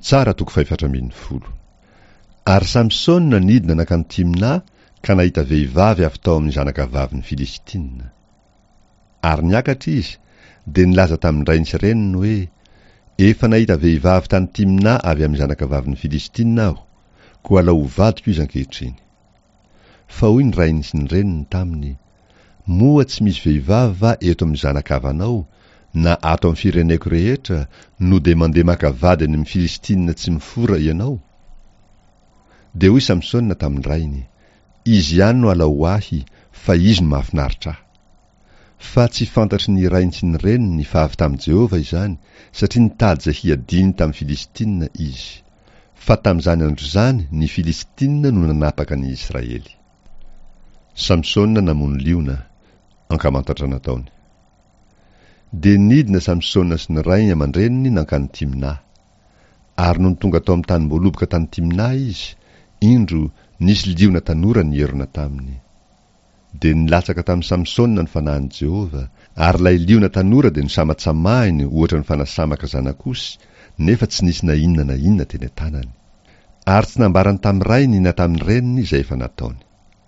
tsara toko 710. Ary Samsona nidina nakany Timna ka nahita vehivavy avy tao amin'ny zanakavaviny Filistina. Ary niakatra izy dia nilaza tamin'ny rainy sy reniny hoe efa nahita vehivavy tany Timna avy amin'ny zanakavaviny Filistina aho, koa alao hovadiko izy ankehitriny. Fa hoy ny rainy sy ny reniny taminy, moa tsy misy vehivavy va eto amin'ny zanakavanao na ato amin'ny fireneko rehetra no dia mandeha maka vady any amin'ny Filistina tsy mifora ianao? Dia hoy Samsona tamin'ny rainy, izy ihany no alao ahy fa izy no mahafinaritra ahy. Fa tsy fantatry ny rainy sy ny reniny fa avy tamin'i Jehova izany, satria nitady izay hiadiny tamin'ny Filistina izy. Fa tamin'izany andro izany ny Filistina no nanapaka ny Israely. Samsona namono liona, ankamantatra nataony. Dia nidina Samsona sy ny rainy aman-dreniny nankany Timna. Ary no tonga tao amin'ny tany mboaloboka tany Timna izy, indro nisy liona tanora nierona taminy. Dia nilatsaka tamin'ny Samsona ny fanahin'i Jehova, ary lay liona tanora dia nisamatsamahiny ohatra ny fanasamaka zanak'osy, nefa tsy nisy na inona teny an-tanany. Ary tsy nambarany tamin'ny rainy na tamin'ny reniny izay efa nataony.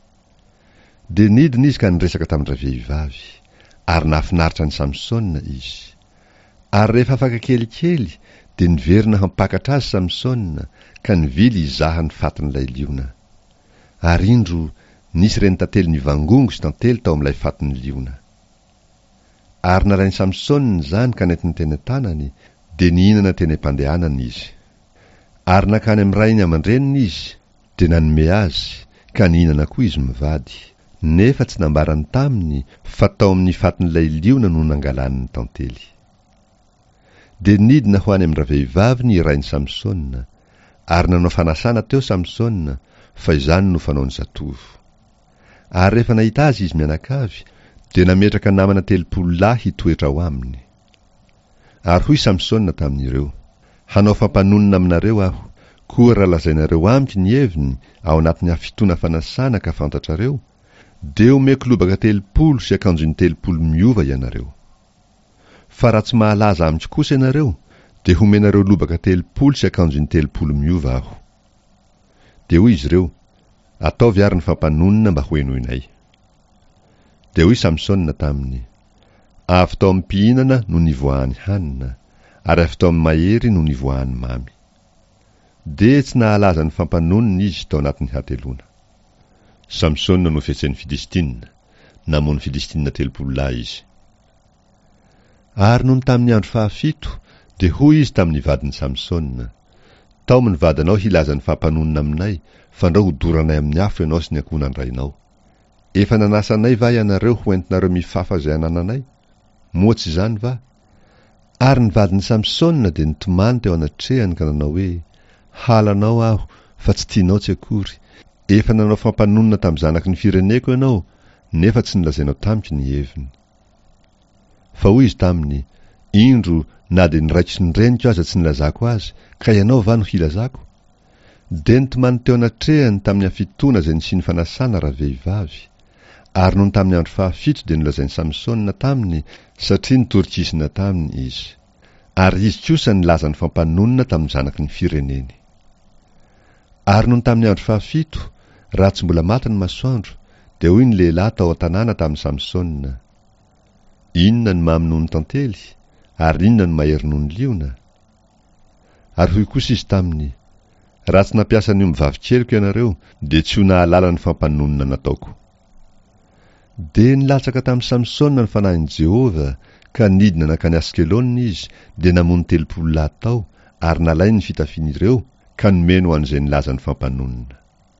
Dia nidina izy ka niresaka tamin'ny vehivavy, ary nahafinaritra ny Samsona izy. Ary rehefa afaka kelikely, dia niverina hampakatra azy Samsona, ka nivily izaha ny fatin'ilay liona. Ary indro nisy reny tantely nivangongo sy tantely tao amin'ilay fatin'ny liona. Ary nalainy Samsona izany ka nentiny teny an-tanany, dia nihinana teny am-pandehanany izy. Ary nakany amin'ny rainy aman-dreniny izy, dia nanome azy, ka nihinana koa izy mivady. Nefa tsy nambarany taminy fa tao amin'ny fatin'ilay liona no nangalany ny tantely. Dia nidina ho any amin'ny vehivavy ny rainy Samsona, ary nanao fanasana teo Samsona, fa izany no fanaony zatovo. Ary rehefa nahita azy izy mianakavy, dia nametraka namana 30 lahy hitoetra ao aminy. Ary hoy Samsona tamin'ireo, hanao fampanonina aminareo aho, koa raha lazainareo amiko ny heviny ao anatin'ny hafitona fanasana ka fantatrareo, dia omeko lobaka 30 sy akanjony 30 miova ianareo. Fa raha tsy mahalaza amiko kosa ianareo, dia homenareo lobaka 30 sy akanjony 30 miova aho. Dia hoy izy ireo, ataovy ary ny fampanonina mba hoenoinay. Dia hoy Samsona taminy, avy tao amin'ny mpihinana no nivoahany hanina, ary avy tao amin'ny mahery no nivoahany mamy. Dia tsy nahalaza ny fampanonina izy tao anatin'ny hatelona. Samsona no fietsen'ny Filistina, namono Filistina 30 lahy izy. Ary noho tamin'ny andro 7, dia hoy izy tamin'ny vadiny Samsona, tao ny vadanao hilaza ny fampanonina aminay, fa ndao hodoranay amin'ny afo ianao sy ny ankonandrainao. Efa nanasanay va ianareo ho entinareo mifafa izay anananay? Moa tsy izany va? Ary ny vadiny Samsona dia nitomany teo anatrehany ka nanao hoe, halanao aho, fa tsy tianao tsy akory. Efa nanao fampanonina tamin'ny zanaky ny fireneko ianao, nefa tsy nilazainao tamiko ny heviny. Fa hoy izy taminy, indro na dia niraiko sy nireniko aza tsy nilazako azy, ka ianao va no hilazako? Dia nitomany teo anatrehany tamin'ny hafitona izay nisy ny fanasana raha vehivavy. Ary noho tamin'ny andro 7 dia nilazainy Samsona taminy, satria nitorikisina taminy izy. Ary izy kosa nilaza ny fampanonina tamin'ny zanaky ny fireneny. Ary noho tamin'ny andro 7, raha tsy mbola maty ny masoandro, dia hoy ny lehilahy tao an-tanàna tamin'ny Samsona, inona ny mamy noho ny tantely, ary inona ny mahery noho ny liona? Ary hoy kosa izy taminy, raha tsy nampiasa an'io mivavikeliko ianareo, dia tsy ho nahalala ny fampanonina nataoko. Dia nilatsaka tamin'ny Samsona ny fanahin'i Jehova, ka nidina nakany Askelona izy, dia namono 30 lahy tao, ary nalainy ny fitafian'ireo, ka nomeny ho an'izay nilaza ny fampanonina.